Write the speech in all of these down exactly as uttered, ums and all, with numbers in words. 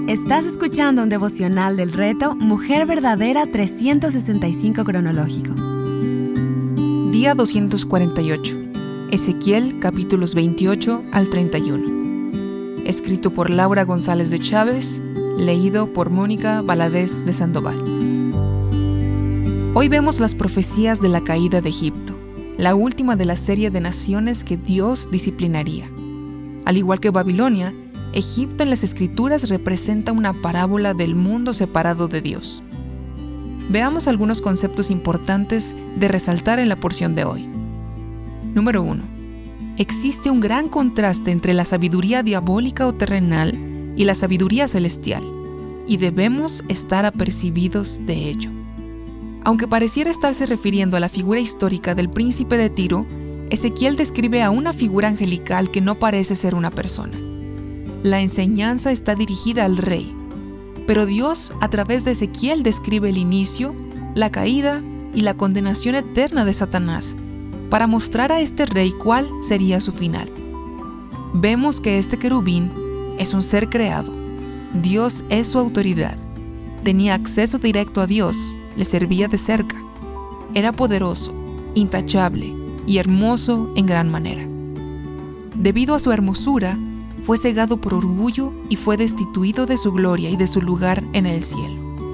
Estás escuchando un devocional del reto Mujer Verdadera trescientos sesenta y cinco cronológico. Día doscientos cuarenta y ocho. Ezequiel, capítulos veintiocho al treinta y uno. Escrito por Laura González de Chávez, leído por Mónica Valadez de Sandoval. Hoy vemos las profecías de la caída de Egipto, la última de la serie de naciones que Dios disciplinaría. Al igual que Babilonia, Egipto en las Escrituras representa una parábola del mundo separado de Dios. Veamos algunos conceptos importantes de resaltar en la porción de hoy. Número uno. Existe un gran contraste entre la sabiduría diabólica o terrenal y la sabiduría celestial, y debemos estar apercibidos de ello. Aunque pareciera estarse refiriendo a la figura histórica del príncipe de Tiro, Ezequiel describe a una figura angelical que no parece ser una persona. La enseñanza está dirigida al rey, pero Dios a través de Ezequiel describe el inicio, la caída y la condenación eterna de Satanás, para mostrar a este rey cuál sería su final. Vemos que este querubín es un ser creado. Dios es su autoridad. Tenía acceso directo a Dios, le servía de cerca. Era poderoso, intachable y hermoso en gran manera. Debido a su hermosura, fue cegado por orgullo y fue destituido de su gloria y de su lugar en el cielo.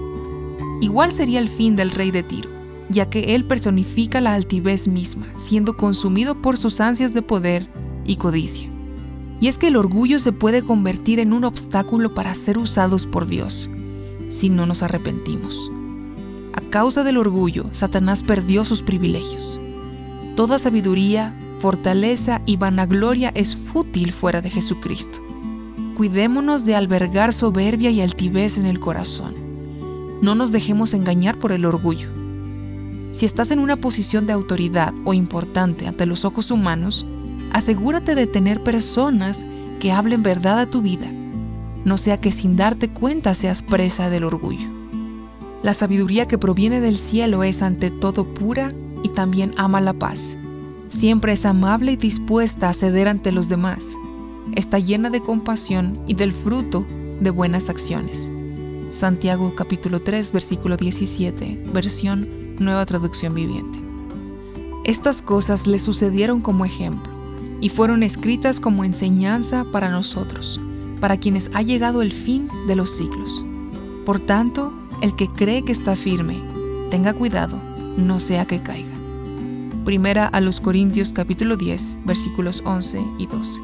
Igual sería el fin del rey de Tiro, ya que él personifica la altivez misma, siendo consumido por sus ansias de poder y codicia. Y es que el orgullo se puede convertir en un obstáculo para ser usados por Dios, si no nos arrepentimos. A causa del orgullo, Satanás perdió sus privilegios. Toda sabiduría, fortaleza y vanagloria es fútil fuera de Jesucristo. Cuidémonos de albergar soberbia y altivez en el corazón. No nos dejemos engañar por el orgullo. Si estás en una posición de autoridad o importante ante los ojos humanos, asegúrate de tener personas que hablen verdad a tu vida, no sea que sin darte cuenta seas presa del orgullo. La sabiduría que proviene del cielo es ante todo pura y también ama la paz. Siempre es amable y dispuesta a ceder ante los demás. Está llena de compasión y del fruto de buenas acciones. Santiago capítulo tres, versículo diecisiete, versión Nueva Traducción Viviente. Estas cosas le sucedieron como ejemplo y fueron escritas como enseñanza para nosotros, para quienes ha llegado el fin de los siglos. Por tanto, el que cree que está firme, tenga cuidado, no sea que caiga. Primera a los Corintios capítulo diez, versículos once y doce.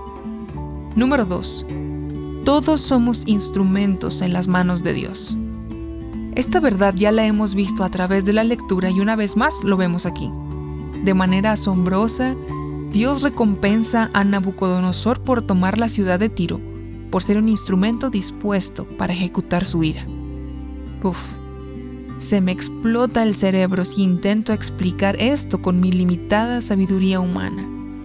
Número dos. Todos somos instrumentos en las manos de Dios. Esta verdad ya la hemos visto a través de la lectura y una vez más lo vemos aquí. De manera asombrosa, Dios recompensa a Nabucodonosor por tomar la ciudad de Tiro, por ser un instrumento dispuesto para ejecutar su ira. Uf. Se me explota el cerebro si intento explicar esto con mi limitada sabiduría humana.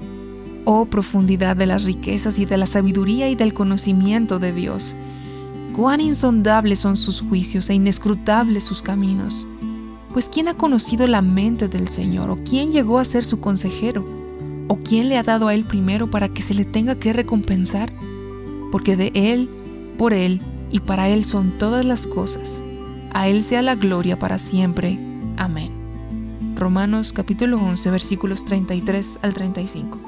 Oh, profundidad de las riquezas y de la sabiduría y del conocimiento de Dios. Cuán insondables son sus juicios e inescrutables sus caminos. Pues ¿quién ha conocido la mente del Señor? ¿O quién llegó a ser su consejero? ¿O quién le ha dado a él primero para que se le tenga que recompensar? Porque de él, por él y para él son todas las cosas. A Él sea la gloria para siempre. Amén. Romanos capítulo once, versículos treinta y tres al treinta y cinco.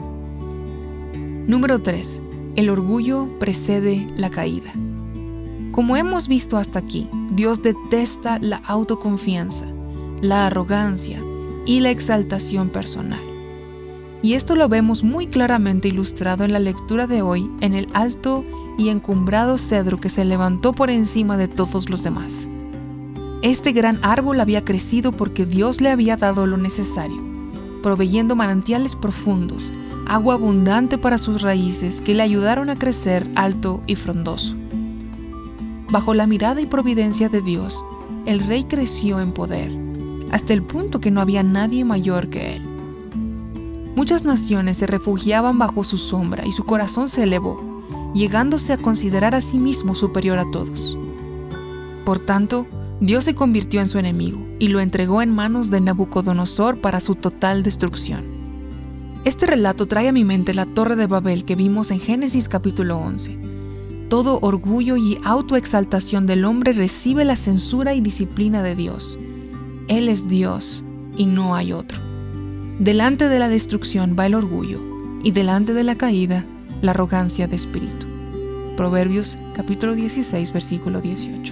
Número tres. El orgullo precede la caída. Como hemos visto hasta aquí, Dios detesta la autoconfianza, la arrogancia y la exaltación personal. Y esto lo vemos muy claramente ilustrado en la lectura de hoy en el alto y encumbrado cedro que se levantó por encima de todos los demás. Este gran árbol había crecido porque Dios le había dado lo necesario, proveyendo manantiales profundos, agua abundante para sus raíces que le ayudaron a crecer alto y frondoso. Bajo la mirada y providencia de Dios, el rey creció en poder, hasta el punto que no había nadie mayor que él. Muchas naciones se refugiaban bajo su sombra y su corazón se elevó, llegándose a considerar a sí mismo superior a todos. Por tanto, Dios se convirtió en su enemigo y lo entregó en manos de Nabucodonosor para su total destrucción. Este relato trae a mi mente la Torre de Babel que vimos en Génesis capítulo once. Todo orgullo y autoexaltación del hombre recibe la censura y disciplina de Dios. Él es Dios y no hay otro. Delante de la destrucción va el orgullo y delante de la caída la arrogancia de espíritu. Proverbios capítulo dieciséis, versículo dieciocho.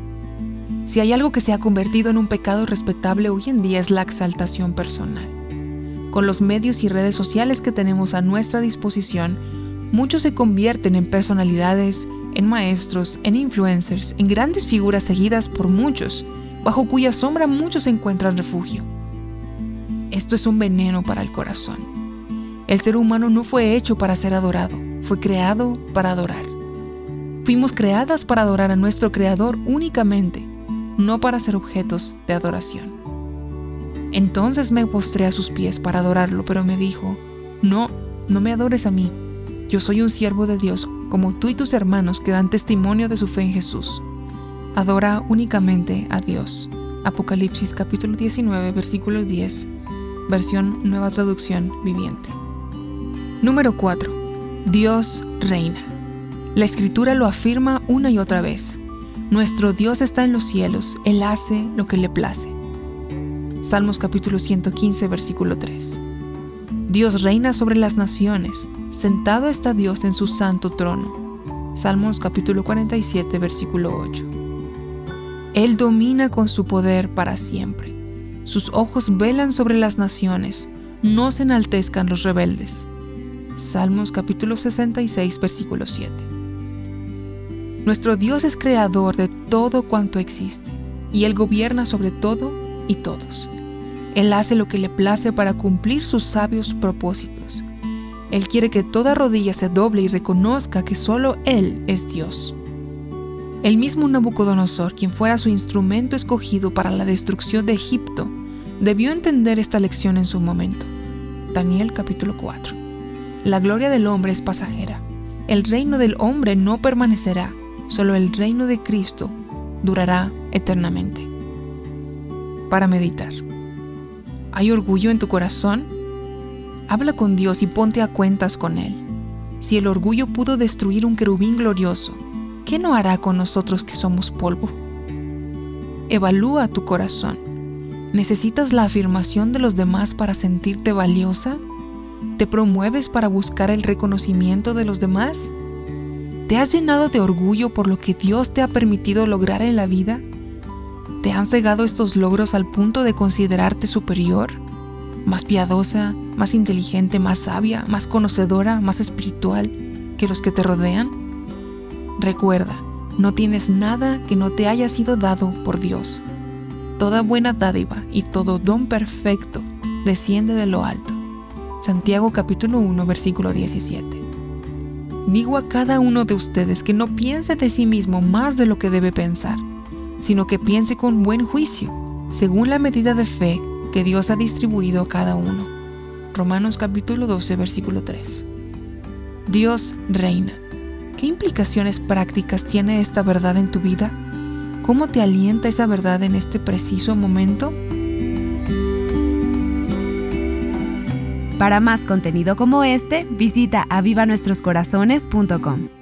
Si hay algo que se ha convertido en un pecado respetable hoy en día es la exaltación personal. Con los medios y redes sociales que tenemos a nuestra disposición, muchos se convierten en personalidades, en maestros, en influencers, en grandes figuras seguidas por muchos, bajo cuya sombra muchos encuentran refugio. Esto es un veneno para el corazón. El ser humano no fue hecho para ser adorado, fue creado para adorar. Fuimos creadas para adorar a nuestro Creador únicamente, no para ser objetos de adoración. Entonces me postré a sus pies para adorarlo, pero me dijo, no, no me adores a mí. Yo soy un siervo de Dios, como tú y tus hermanos que dan testimonio de su fe en Jesús. Adora únicamente a Dios. Apocalipsis capítulo diecinueve, versículo diez, versión Nueva Traducción Viviente. Número cuatro. Dios reina. La Escritura lo afirma una y otra vez. Nuestro Dios está en los cielos, Él hace lo que le place. Salmos capítulo ciento quince, versículo tres. Dios reina sobre las naciones, sentado está Dios en su santo trono. Salmos capítulo cuarenta y siete, versículo ocho. Él domina con su poder para siempre. Sus ojos velan sobre las naciones, no se enaltezcan los rebeldes. Salmos capítulo sesenta y seis, versículo siete. Nuestro Dios es creador de todo cuanto existe, y Él gobierna sobre todo y todos. Él hace lo que le place para cumplir sus sabios propósitos. Él quiere que toda rodilla se doble y reconozca que solo Él es Dios. El mismo Nabucodonosor, quien fuera su instrumento escogido para la destrucción de Egipto, debió entender esta lección en su momento. Daniel capítulo cuatro. La gloria del hombre es pasajera. El reino del hombre no permanecerá. Solo el reino de Cristo durará eternamente. Para meditar. ¿Hay orgullo en tu corazón? Habla con Dios y ponte a cuentas con Él. Si el orgullo pudo destruir un querubín glorioso, ¿qué no hará con nosotros que somos polvo? Evalúa tu corazón. ¿Necesitas la afirmación de los demás para sentirte valiosa? ¿Te promueves para buscar el reconocimiento de los demás? ¿Te has llenado de orgullo por lo que Dios te ha permitido lograr en la vida? ¿Te han cegado estos logros al punto de considerarte superior? ¿Más piadosa, más inteligente, más sabia, más conocedora, más espiritual que los que te rodean? Recuerda, no tienes nada que no te haya sido dado por Dios. Toda buena dádiva y todo don perfecto desciende de lo alto. Santiago capítulo uno, versículo diecisiete. Digo a cada uno de ustedes que no piense de sí mismo más de lo que debe pensar, sino que piense con buen juicio, según la medida de fe que Dios ha distribuido a cada uno. Romanos capítulo doce, versículo tres. Dios reina. ¿Qué implicaciones prácticas tiene esta verdad en tu vida? ¿Cómo te alienta esa verdad en este preciso momento? Para más contenido como este, visita aviva nuestros corazones punto com.